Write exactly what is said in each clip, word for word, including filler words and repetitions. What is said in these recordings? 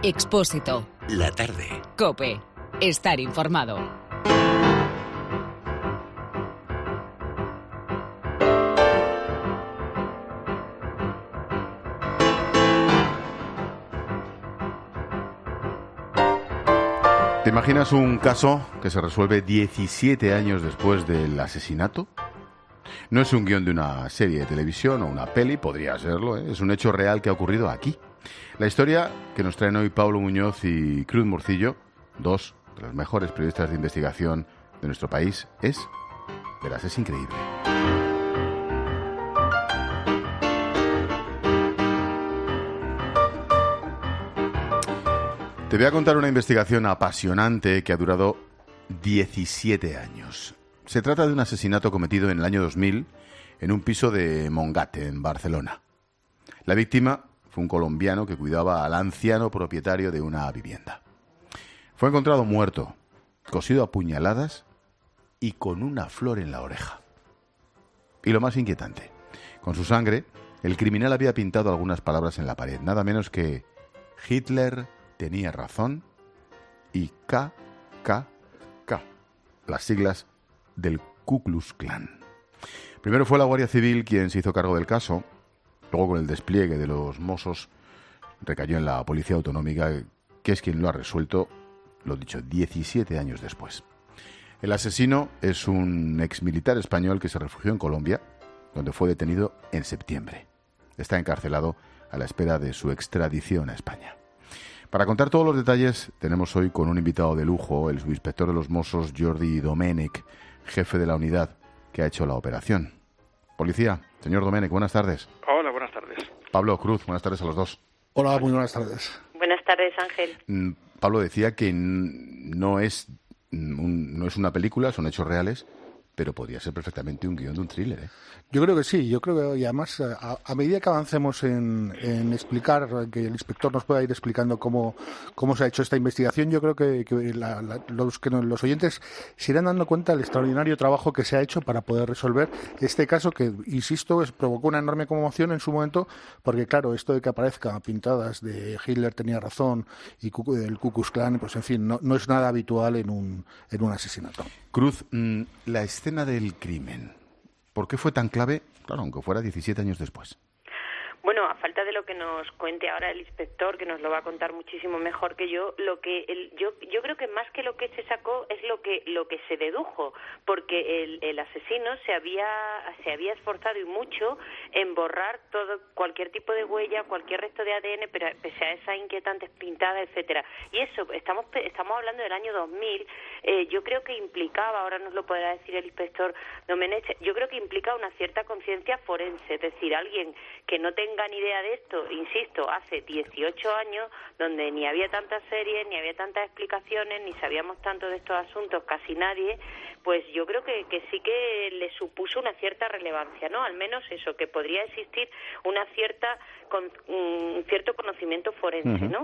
Expósito. La tarde. COPE. Estar informado. ¿Te imaginas un caso que se resuelve diecisiete años después del asesinato? No es un guión de una serie de televisión o una peli, podría serlo, ¿eh? Es un hecho real que ha ocurrido aquí. La historia que nos traen hoy Pablo Muñoz y Cruz Morcillo, dos de los mejores periodistas de investigación de nuestro país, es, verás, es increíble. Te voy a contar una investigación apasionante que ha durado diecisiete años. Se trata de un asesinato cometido en el año dos mil en un piso de Montgat, en Barcelona. La víctima fue un colombiano que cuidaba al anciano propietario de una vivienda. Fue encontrado muerto, cosido a puñaladas y con una flor en la oreja. Y lo más inquietante, con su sangre, el criminal había pintado algunas palabras en la pared, nada menos que Hitler tenía razón y K K K, las siglas del Ku Klux Klan. Primero fue la Guardia Civil quien se hizo cargo del caso, luego con el despliegue de los Mossos recayó en la Policía Autonómica, que es quien lo ha resuelto, lo dicho, diecisiete años después. El asesino es un exmilitar español que se refugió en Colombia, donde fue detenido en septiembre. Está encarcelado a la espera de su extradición a España. Para contar todos los detalles, tenemos hoy con un invitado de lujo, el subinspector de los Mossos, Jordi Domènech, jefe de la unidad que ha hecho la operación. Policía, señor Domènech, buenas tardes. Hola, buenas tardes. Pablo, Cruz, buenas tardes a los dos. Hola, muy buenas tardes. Buenas tardes, Ángel. Mm, Pablo decía que n- no es, un, no es una película, son hechos reales, pero podría ser perfectamente un guión de un thriller, ¿eh? Yo creo que sí, yo creo que y además a, a medida que avancemos en, en explicar, que el inspector nos pueda ir explicando cómo, cómo se ha hecho esta investigación, yo creo que, que, la, la, los, que nos, los oyentes se irán dando cuenta del extraordinario trabajo que se ha hecho para poder resolver este caso que, insisto, es, provocó una enorme conmoción en su momento, porque claro, esto de que aparezca pintadas de Hitler tenía razón y el Ku Klux Klan, pues en fin, no, no es nada habitual en un, en un asesinato. Cruz, mmm, la escena del crimen, ¿por qué fue tan clave? Claro, aunque fuera diecisiete años después. Bueno, a falta de lo que nos cuente ahora el inspector, que nos lo va a contar muchísimo mejor que yo, lo que el, yo yo creo que más que lo que se sacó es lo que lo que se dedujo, porque el, el asesino se había se había esforzado y mucho en borrar todo cualquier tipo de huella, cualquier resto de A D N, pero pese a esas inquietantes pintadas, etcétera. Y eso estamos estamos hablando del año dos mil. Eh, yo creo que implicaba, ahora nos lo podrá decir el inspector Domènech, yo creo que implica una cierta conciencia forense, es decir, alguien que no tenga ni idea de esto, insisto, hace dieciocho años, donde ni había tantas series, ni había tantas explicaciones, ni sabíamos tanto de estos asuntos, casi nadie, pues yo creo que, que sí que le supuso una cierta relevancia, ¿no? Al menos eso, que podría existir una cierta, con, un cierto conocimiento forense, ¿no?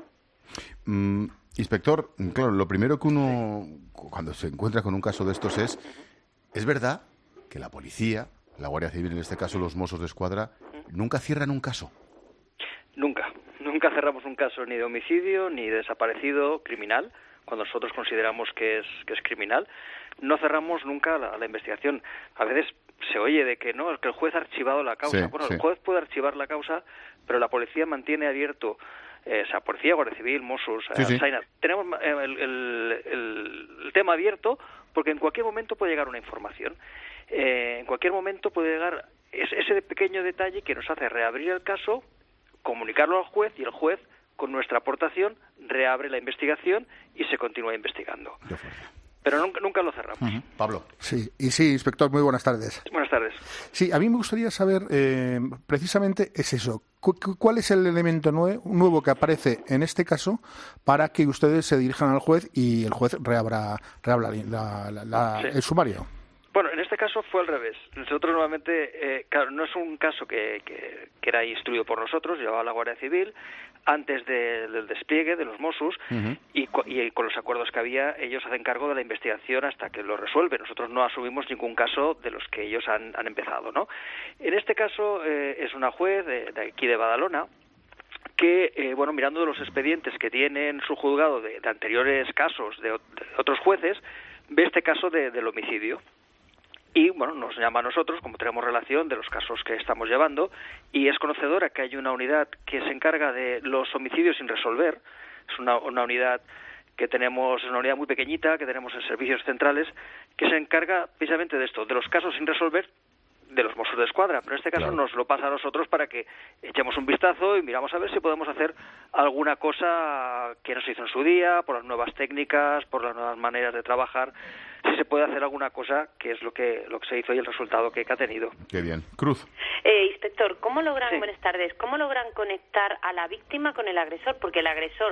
Mm, inspector, claro, lo primero que uno, cuando se encuentra con un caso de estos es, ¿es verdad que la policía, la Guardia Civil, en este caso los Mossos de Escuadra, nunca cierran un caso? Nunca. Nunca cerramos un caso ni de homicidio ni de desaparecido criminal, cuando nosotros consideramos que es que es criminal. No cerramos nunca la, la investigación. A veces se oye de que no, es que el juez ha archivado la causa. Sí, bueno, sí. El juez puede archivar la causa, pero la policía mantiene abierto, eh, o sea, policía, Guardia Civil, Mossos, Sí, eh, sí. Saina, tenemos eh, el, el, el, el tema abierto porque en cualquier momento puede llegar una información. Eh, en cualquier momento puede llegar ese, ese pequeño detalle que nos hace reabrir el caso, comunicarlo al juez y el juez, con nuestra aportación, reabre la investigación y se continúa investigando. Pero nunca, nunca lo cerramos. Uh-huh. Pablo. Sí, y sí, inspector, muy buenas tardes. Buenas tardes. Sí, a mí me gustaría saber, eh, precisamente, es eso. Cu- ¿Cuál es el elemento nue- nuevo que aparece en este caso para que ustedes se dirijan al juez y el juez reabra, reabra la, la, la, Sí. el sumario? Bueno, en este caso fue al revés. Nosotros normalmente, eh, claro, no es un caso que, que, que era instruido por nosotros, llevaba la Guardia Civil, antes de, del despliegue de los Mossos, uh-huh. y, y con los acuerdos que había, ellos hacen cargo de la investigación hasta que lo resuelven. Nosotros no asumimos ningún caso de los que ellos han, han empezado, ¿no? En este caso eh, es una juez de, de aquí de Badalona, que, eh, bueno, mirando los expedientes que tiene en su juzgado de, de anteriores casos de, de otros jueces, ve este caso de, del homicidio. Y, bueno, nos llama a nosotros, como tenemos relación de los casos que estamos llevando, y es conocedora que hay una unidad que se encarga de los homicidios sin resolver. Es una, una unidad que tenemos, es una unidad muy pequeñita, que tenemos en servicios centrales, que se encarga precisamente de esto, de los casos sin resolver, de los Mossos de Escuadra, pero en este caso claro. nos lo pasa a nosotros para que echemos un vistazo y miramos a ver si podemos hacer alguna cosa que no se hizo en su día, por las nuevas técnicas, por las nuevas maneras de trabajar, si se puede hacer alguna cosa, que es lo que lo que se hizo y el resultado que, que ha tenido. Qué bien. Cruz. Eh, inspector, ¿cómo logran, sí. buenas tardes, cómo logran conectar a la víctima con el agresor? Porque el agresor,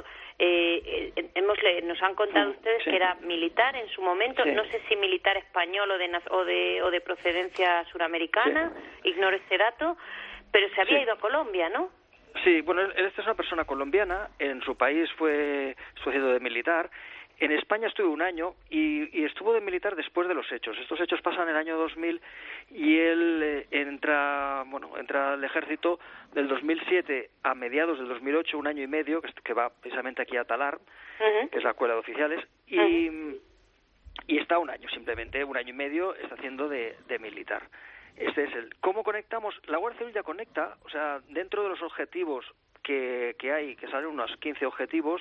eh, eh, hemos nos han contado sí. ustedes sí. que era militar en su momento, sí. no sé si militar español o de, o de, o de procedencia suramericana, sí. ignoro este dato, pero se había sí. ido a Colombia, ¿no? Sí, bueno, él, él es una persona colombiana, en su país fue sucedido de militar. En España estuvo un año y, y estuvo de militar después de los hechos. Estos hechos pasan en el año dos mil y él eh, entra, bueno, entra al ejército del dos mil siete a mediados del dos mil ocho, un año y medio, que, que va precisamente aquí a Talar, uh-huh. que es la escuela de oficiales, y, uh-huh. y está un año simplemente, un año y medio está haciendo de, de militar. Este es el. ¿Cómo conectamos? La Guardia Civil ya conecta, o sea, dentro de los objetivos que, que hay, que salen unos quince objetivos.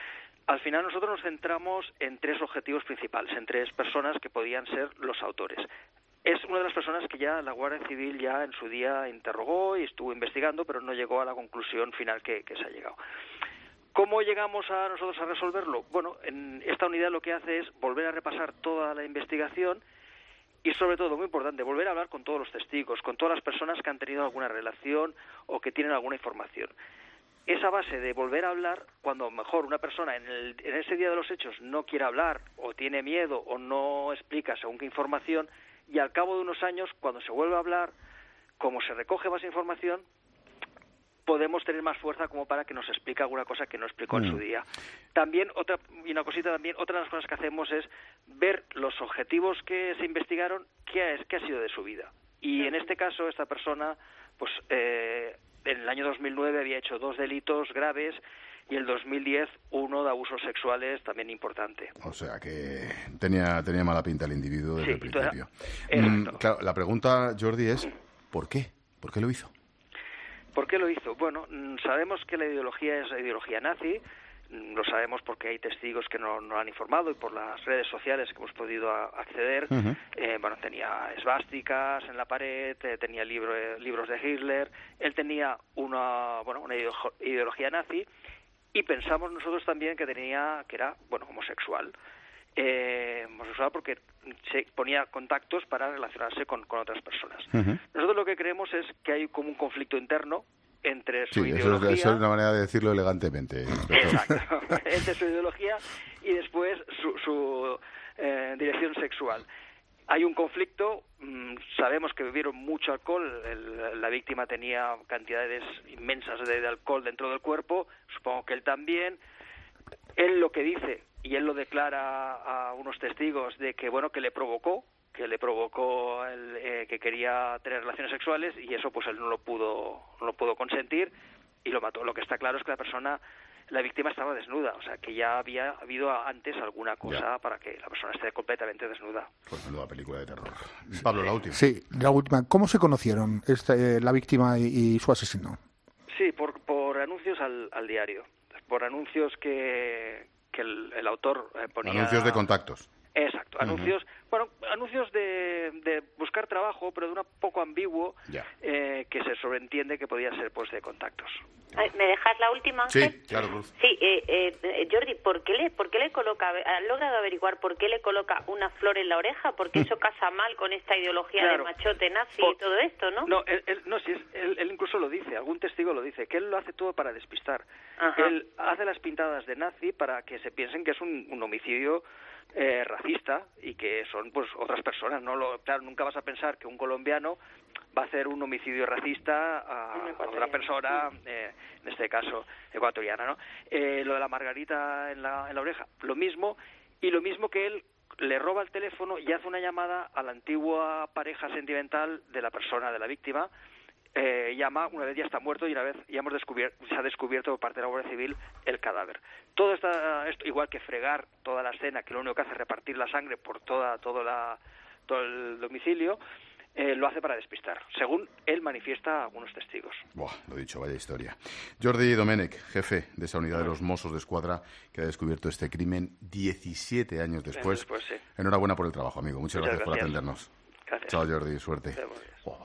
Al final nosotros nos centramos en tres objetivos principales, en tres personas que podían ser los autores. Es una de las personas que ya la Guardia Civil ya en su día interrogó y estuvo investigando, pero no llegó a la conclusión final que, que se ha llegado. ¿Cómo llegamos a nosotros a resolverlo? Bueno, en esta unidad lo que hace es volver a repasar toda la investigación y, sobre todo, muy importante, volver a hablar con todos los testigos, con todas las personas que han tenido alguna relación o que tienen alguna información. Esa base de volver a hablar, cuando mejor una persona en, el, en ese día de los hechos no quiere hablar o tiene miedo o no explica según qué información, y al cabo de unos años, cuando se vuelve a hablar, como se recoge más información, podemos tener más fuerza como para que nos explique alguna cosa que no explicó mm. en su día. También, otra y una cosita también, otra de las cosas que hacemos es ver los objetivos que se investigaron, qué es, qué ha sido de su vida. Y en este caso, esta persona, pues... Eh, en el año dos mil nueve había hecho dos delitos graves y en el dos mil diez uno de abusos sexuales también importante. O sea que tenía tenía mala pinta el individuo desde sí, el principio. Era, mm, claro, la pregunta, Jordi, es ¿por qué? ¿Por qué lo hizo? ¿Por qué lo hizo? Bueno, sabemos que la ideología es la ideología nazi. Lo sabemos porque hay testigos que no nos han informado y por las redes sociales que hemos podido a, acceder. Uh-huh. Eh, bueno, tenía esvásticas en la pared, eh, tenía libro, eh, libros de Hitler. Él tenía una, bueno, una ideología nazi y pensamos nosotros también que tenía, que era, bueno, homosexual. Eh, homosexual porque se ponía contactos para relacionarse con, con otras personas. Uh-huh. Nosotros lo que creemos es que hay como un conflicto interno entre su sí, ideología... Eso es, eso es una manera de decirlo elegantemente. Exacto. Entre su ideología y después su, su eh, dirección sexual. Hay un conflicto, mmm, sabemos que bebieron mucho alcohol, el, la víctima tenía cantidades inmensas de, de alcohol dentro del cuerpo, supongo que él también. Él lo que dice, y él lo declara a unos testigos, de que, bueno, que le provocó, que le provocó el, eh, que quería tener relaciones sexuales y eso pues él no lo pudo no lo pudo consentir y lo mató. Lo que está claro es que la persona, la víctima estaba desnuda, o sea que ya había habido antes alguna cosa ya. para que la persona esté completamente desnuda. Pues menuda película de terror. Pablo, la última. Sí, la última. ¿Cómo se conocieron este, la víctima y, y su asesino? Sí, por, por anuncios al, al diario, por anuncios que, que el, el autor eh, ponía... Anuncios de contactos. Exacto, anuncios, uh-huh. bueno, anuncios de, de buscar trabajo, pero de un poco ambiguo, yeah. eh, que se sobreentiende que podía ser pues de contactos. Ay, ¿me dejas la última, Ángel? Sí, claro, Cruz. Sí, eh, eh, Jordi, ¿por qué le, por qué le coloca, ¿has logrado averiguar por qué le coloca una flor en la oreja? Porque eso casa mal con esta ideología claro. de machote nazi por, y todo esto, ¿no? No, él, él, no, sí, es, él, él incluso lo dice, algún testigo lo dice, que él lo hace todo para despistar. Ajá. Él hace las pintadas de nazi para que se piensen que es un, un homicidio Eh, racista y que son pues otras personas, no lo, claro, nunca vas a pensar que un colombiano va a hacer un homicidio racista a, a otra persona, eh, en este caso ecuatoriana, ¿no? Eh, lo de la margarita en la, en la oreja, lo mismo, y lo mismo que él le roba el teléfono y hace una llamada a la antigua pareja sentimental de la persona, de la víctima, eh, llama una vez ya está muerto y una vez ya hemos descubierto, se ha descubierto por parte de la Guardia Civil el cadáver. Todo está, esto, igual que fregar toda la escena, que lo único que hace es repartir la sangre por toda, toda la, todo el domicilio, Eh, lo hace para despistar, según él manifiesta algunos testigos. Buah, lo dicho, vaya historia. Jordi Domènech, jefe de esa unidad de los Mossos d'Esquadra, que ha descubierto este crimen diecisiete años después. después sí. Enhorabuena por el trabajo, amigo. Muchas, Muchas gracias, gracias por atendernos. Gracias. Chao, Jordi, suerte. Gracias.